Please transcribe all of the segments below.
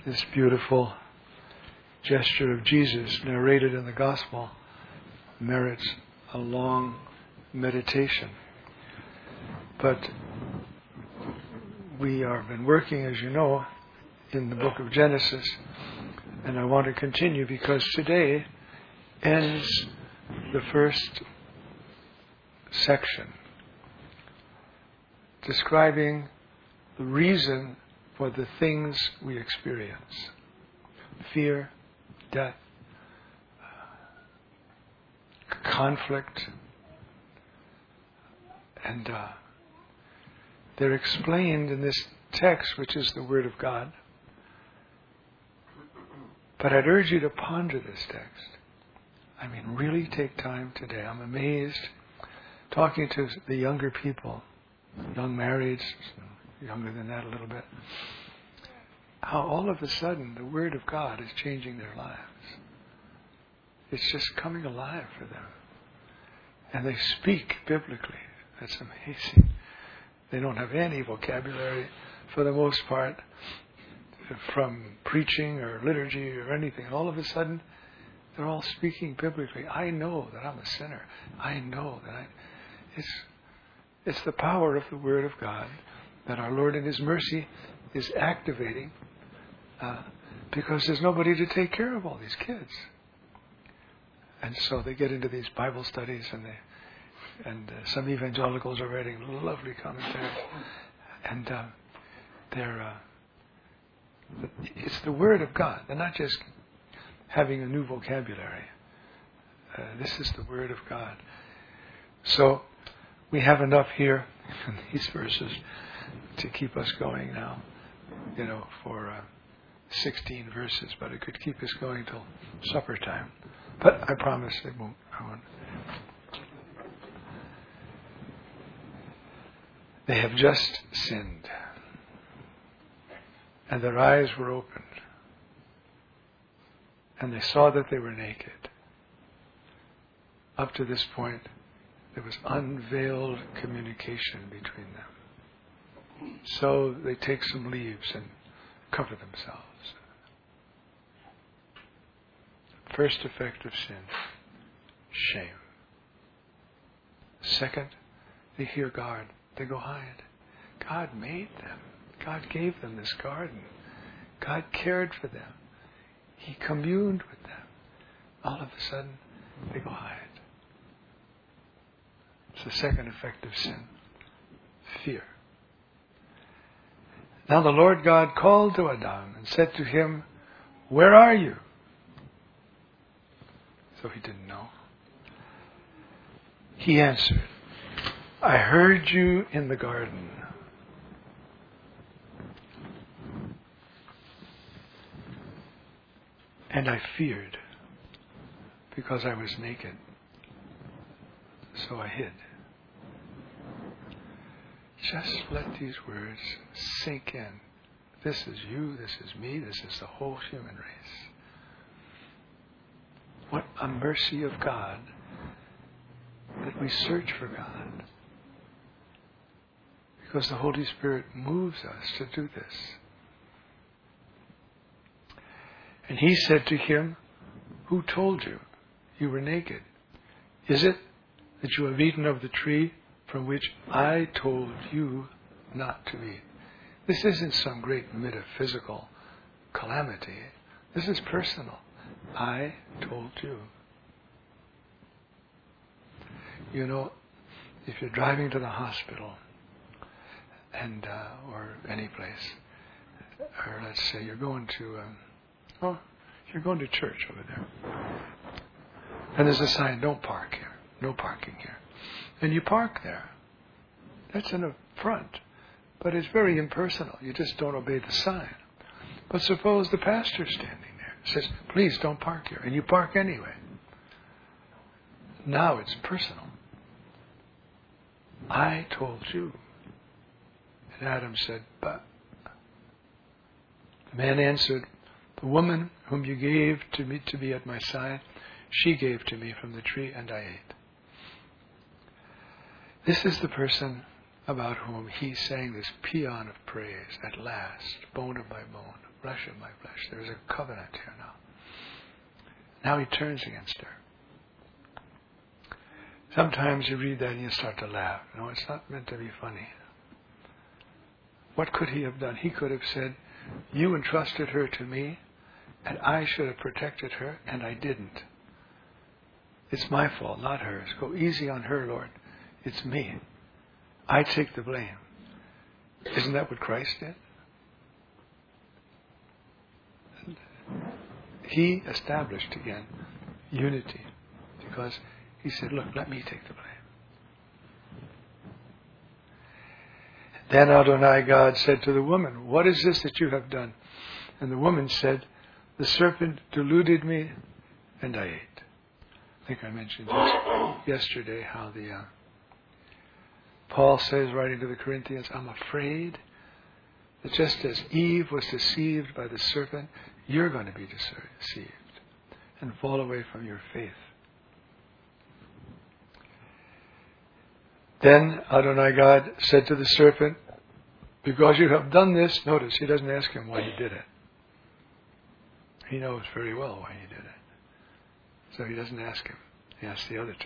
This beautiful gesture of Jesus narrated in the Gospel merits a long meditation. But we have been working, as you know, in the book of Genesis, and I want to continue because today ends the first section describing the reason for the things we experience: fear, death, conflict, and they're explained in this text, which is the Word of God. But I'd urge you to ponder this text. I mean, really take time today. I'm amazed talking to the younger people, young marrieds, younger than that a little bit, how all of a sudden the Word of God is changing their lives. It's just coming alive for them. And they speak biblically. That's amazing. They don't have any vocabulary, for the most part, from preaching or liturgy or anything. All of a sudden, they're all speaking biblically. I know that I'm a sinner. I know that it's the power of the Word of God that our Lord in His mercy is activating because there's nobody to take care of all these kids. And so they get into these Bible studies, and some evangelicals are writing lovely commentaries, and it's the Word of God. They're not just having a new vocabulary. This is the Word of God. So we have enough here in these verses to keep us going now, for 16 verses, but it could keep us going till supper time. But I promise I won't. They have just sinned, and their eyes were opened, and they saw that they were naked. Up to this point, there was unveiled communication between them. So they take some leaves and cover themselves. First effect of sin, shame. Second, they hear God. They go hide. God made them. God gave them this garden. God cared for them. He communed with them. All of a sudden, they go hide. It's the second effect of sin, fear. Now the Lord God called to Adam and said to him, "Where are you?" So he didn't know. He answered, "I heard you in the garden, and I feared because I was naked, so I hid." Just let these words sink in. This is you, this is me, this is the whole human race. What a mercy of God that we search for God, because the Holy Spirit moves us to do this. And he said to him, "Who told you you were naked? Is it that you have eaten of the tree from which I told you not to eat?" This isn't some great metaphysical calamity. This is personal. I told you. If you're driving to the hospital and or any place, or let's say you're going to church over there, and there's a sign, "Don't park here, no parking here," and you park there. That's an affront, but it's very impersonal. You just don't obey the sign. But suppose the pastor's standing there, says, "Please don't park here," and you park anyway. Now it's personal. I told you. And Adam said, "But." The man answered, "The woman whom you gave to me to be at my side, she gave to me from the tree, and I ate." This is the person about whom he sang this paean of praise, "At last, bone of my bone." flesh of my flesh. There's a covenant here now. Now he turns against her. Sometimes you read that and you start to laugh. No, it's not meant to be funny. What could he have done? He could have said, you entrusted her to me, and I should have protected her, and I didn't. It's my fault, not hers. Go easy on her, Lord. It's me. I take the blame. Isn't that what Christ did? He established again unity because he said, look, let me take the blame. Then Adonai God said to the woman, what is this that you have done? And the woman said, the serpent deluded me and I ate. I think I mentioned yesterday how Paul says, writing to the Corinthians, I'm afraid that just as Eve was deceived by the serpent, you're going to be deceived and fall away from your faith. Then Adonai God said to the serpent, because you have done this, notice, he doesn't ask him why he did it. He knows very well why he did it. So he doesn't ask him. He asks the other two.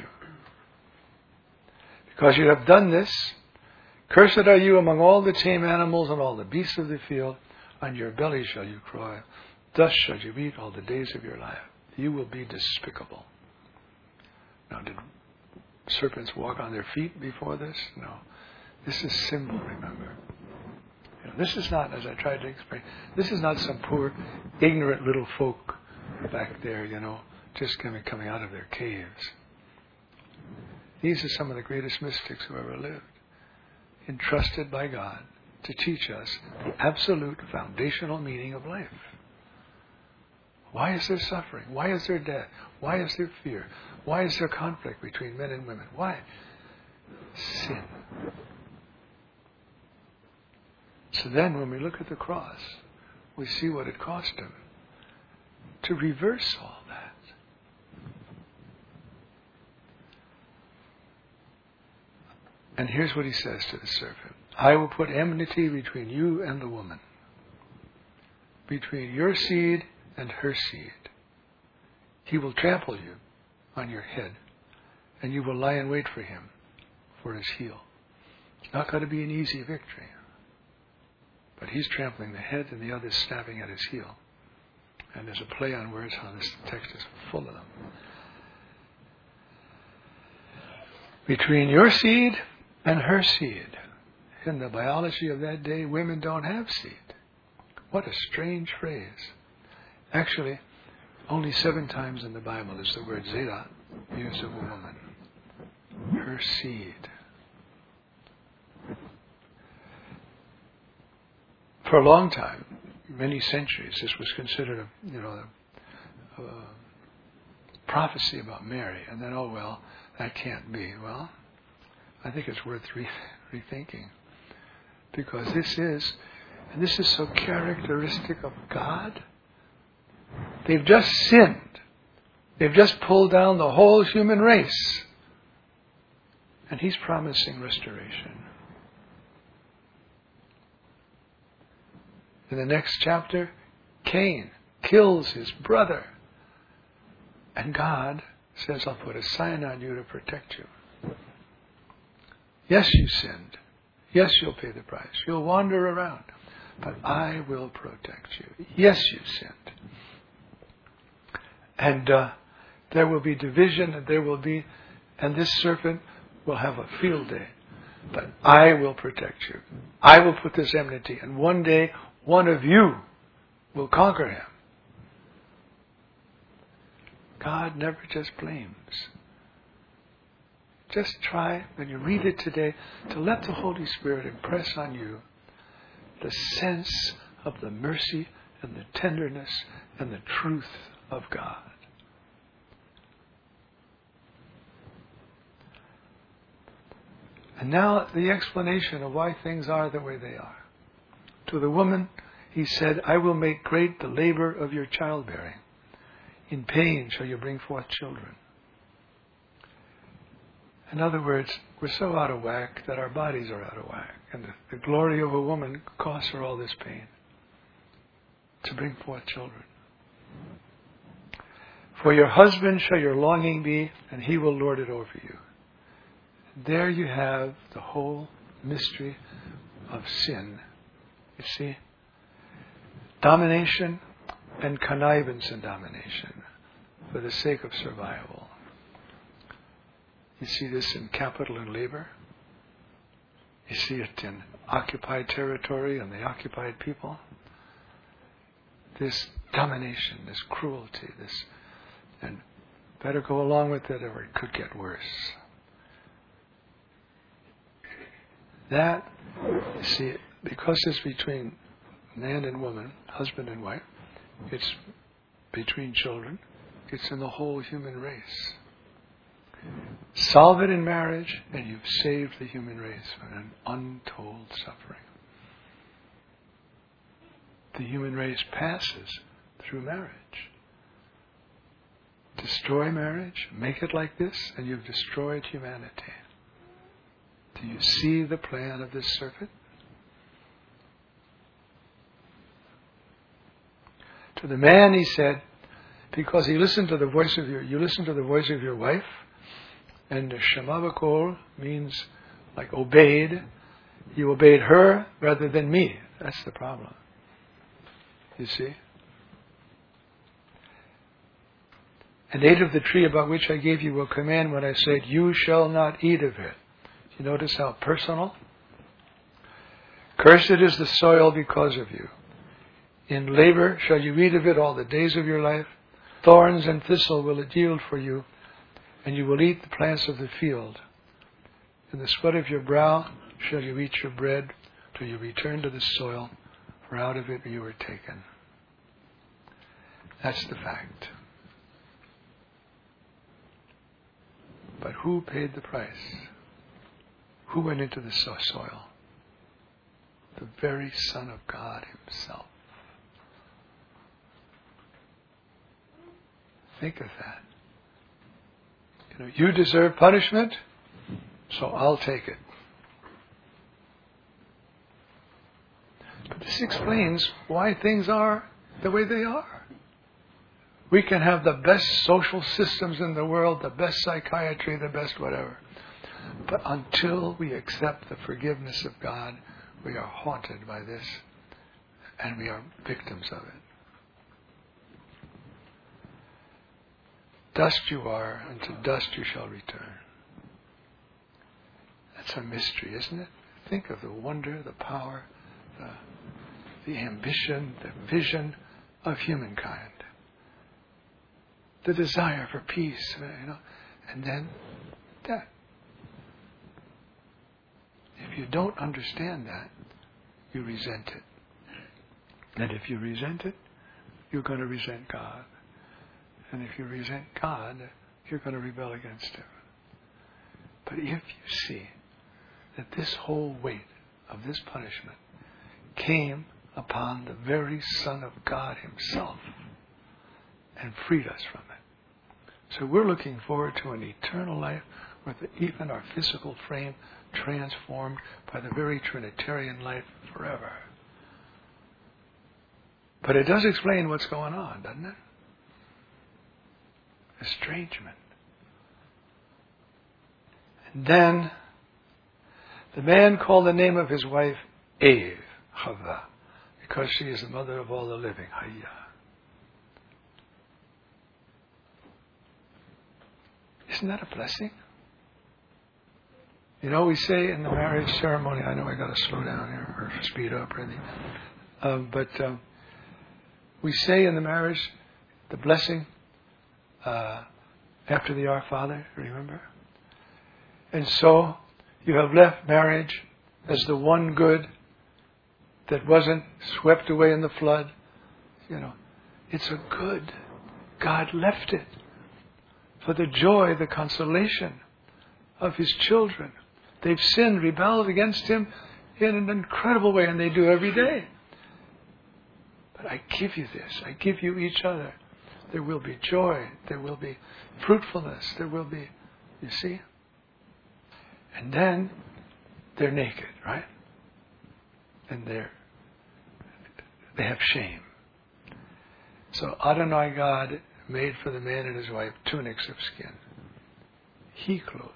Because you have done this, cursed are you among all the tame animals and all the beasts of the field. On your belly shall you cry. Thus shall you eat all the days of your life. You will be despicable. Now, did serpents walk on their feet before this? No. This is symbol, remember. This is not, as I tried to explain, this is not some poor, ignorant little folk back there, just coming out of their caves. These are some of the greatest mystics who ever lived, entrusted by God to teach us the absolute foundational meaning of life. Why is there suffering? Why is there death? Why is there fear? Why is there conflict between men and women? Why? Sin. So then when we look at the cross, we see what it cost him to reverse all that. And here's what he says to the serpent. I will put enmity between you and the woman, between your seed and her seed. He will trample you on your head, and you will lie in wait for him for his heel. It's not going to be an easy victory. But he's trampling the head and the other's snapping at his heel. And there's a play on words how this text is full of them. Between your seed and her seed. In the biology of that day, women don't have seed. What a strange phrase. Actually, only 7 times in the Bible is the word Zerah used of a woman. Her seed. For a long time, many centuries, this was considered a prophecy about Mary. And then, that can't be. Well, I think it's worth rethinking. Because this is so characteristic of God. They've just sinned. They've just pulled down the whole human race. And he's promising restoration. In the next chapter, Cain kills his brother. And God says, I'll put a sign on you to protect you. Yes, you sinned. Yes, you'll pay the price. You'll wander around. But I will protect you. Yes, you sinned. And there will be division, and this serpent will have a field day. But I will protect you. I will put this enmity, and one day, one of you will conquer him. God never just blames. Just try, when you read it today, to let the Holy Spirit impress on you the sense of the mercy and the tenderness and the truth of God. And now the explanation of why things are the way they are. To the woman, he said, I will make great the labor of your childbearing. In pain shall you bring forth children. In other words, we're so out of whack that our bodies are out of whack. And the glory of a woman costs her all this pain. to bring forth children. For your husband shall your longing be, and he will lord it over you. There you have the whole mystery of sin. You see? Domination and connivance in domination for the sake of survival. You see this in capital and labor. You see it in occupied territory and the occupied people. This domination, this cruelty, and better go along with it or it could get worse. That, you see, because it's between man and woman, husband and wife, it's between children, it's in the whole human race. Solve it in marriage, and you've saved the human race from an untold suffering. The human race passes through marriage. Destroy marriage, make it like this, and you've destroyed humanity. Do you see the plan of this serpent? To the man he said, because he listened to the voice of you listen to the voice of your wife, and Shema V'Kol means like obeyed. You obeyed her rather than me. That's the problem. You see? And ate of the tree about which I gave you a command when I said, you shall not eat of it. You notice how personal? Cursed is the soil because of you. In labor shall you eat of it all the days of your life. Thorns and thistle will it yield for you, and you will eat the plants of the field. In the sweat of your brow shall you eat your bread till you return to the soil, for out of it you were taken. That's the fact. But who paid the price? Who went into the soil? The very Son of God himself. Think of that. You deserve punishment, so I'll take it. But this explains why things are the way they are. We can have the best social systems in the world, the best psychiatry, the best whatever. But until we accept the forgiveness of God, we are haunted by this, and we are victims of it. Dust you are, and to dust you shall return. That's a mystery, isn't it? Think of the wonder, the power, the ambition, the vision of humankind. The desire for peace, and then death. If you don't understand that, you resent it. And if you resent it, you're going to resent God. And if you resent God, you're going to rebel against Him. But if you see that this whole weight of this punishment came upon the very Son of God Himself and freed us from it. So we're looking forward to an eternal life with even our physical frame transformed by the very Trinitarian life forever. But it does explain what's going on, doesn't it? Estrangement. And then the man called the name of his wife Eve, Chava, because she is the mother of all the living. Hayya. Isn't that a blessing? We say in the marriage ceremony, I know I got to slow down here or speed up or anything, but we say in the marriage the blessing after the Our Father, remember? And so you have left marriage as the one good that wasn't swept away in the flood. It's a good. God left it for the joy, the consolation of His children. They've sinned, rebelled against Him in an incredible way, and they do every day. But I give you this. I give you each other. There will be joy. There will be fruitfulness. There will be, you see? And then they're naked, right? And they have shame. So Adonai God made for the man and his wife tunics of skin. He clothed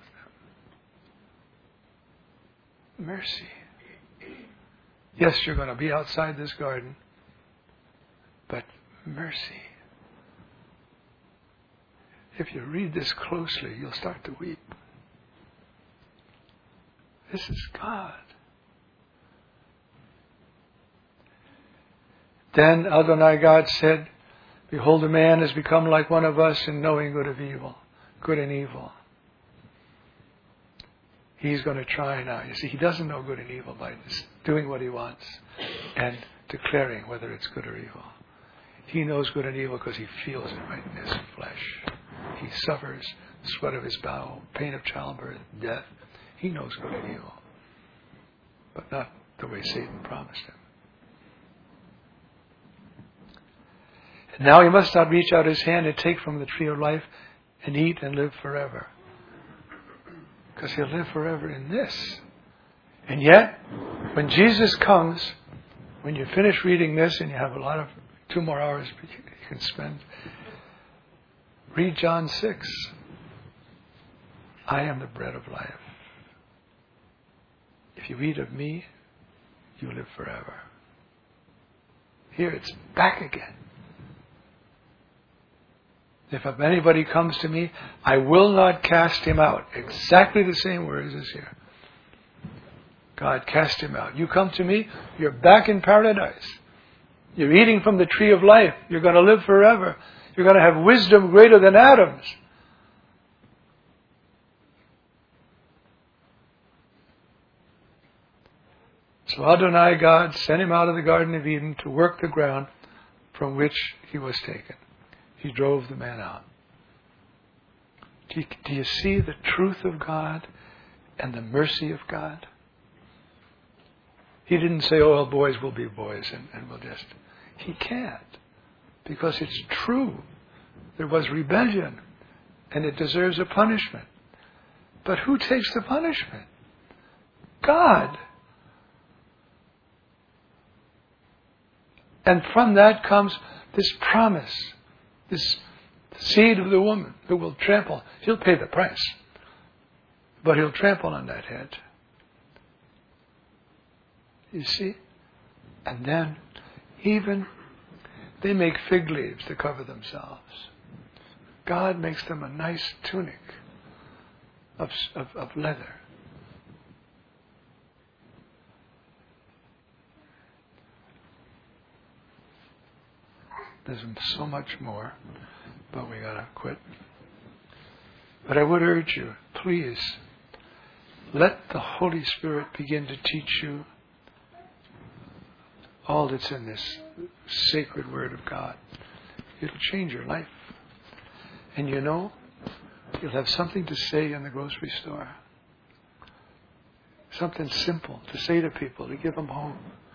them. Mercy. Yes, you're going to be outside this garden, but mercy. If you read this closely, you'll start to weep. This is God. Then Adonai God said, behold, a man has become like one of us in knowing good and evil. He's going to try now. You see, he doesn't know good and evil by doing what he wants and declaring whether it's good or evil. He knows good and evil because he feels it right in his flesh. He suffers the sweat of his brow, pain of childbirth, death. He knows good and evil, but not the way Satan promised him. And now he must not reach out his hand and take from the tree of life and eat and live forever. Because he'll live forever in this. And yet, when Jesus comes, when you finish reading this and you have 2 more hours you can spend, read John 6. I am the bread of life. If you eat of me, you live forever. Here it's back again. If anybody comes to me, I will not cast him out. Exactly the same words as here. God cast him out. You come to me, you're back in paradise. You're eating from the tree of life. You're going to live forever. You're going to have wisdom greater than Adam's. So Adonai God sent him out of the Garden of Eden to work the ground from which he was taken. He drove the man out. Do you see the truth of God and the mercy of God? He didn't say, oh, well, boys will be boys and we'll just... He can't. Because it's true. There was rebellion and it deserves a punishment. But who takes the punishment? God. And from that comes this promise. This seed of the woman who will trample. He'll pay the price. But he'll trample on that head. You see? And then even they make fig leaves to cover themselves. God makes them a nice tunic of leather. There's so much more, but we gotta quit. But I would urge you, please, let the Holy Spirit begin to teach you all that's in this sacred Word of God. It'll change your life. And you know, you'll have something to say in the grocery store. Something simple to say to people, to give them hope.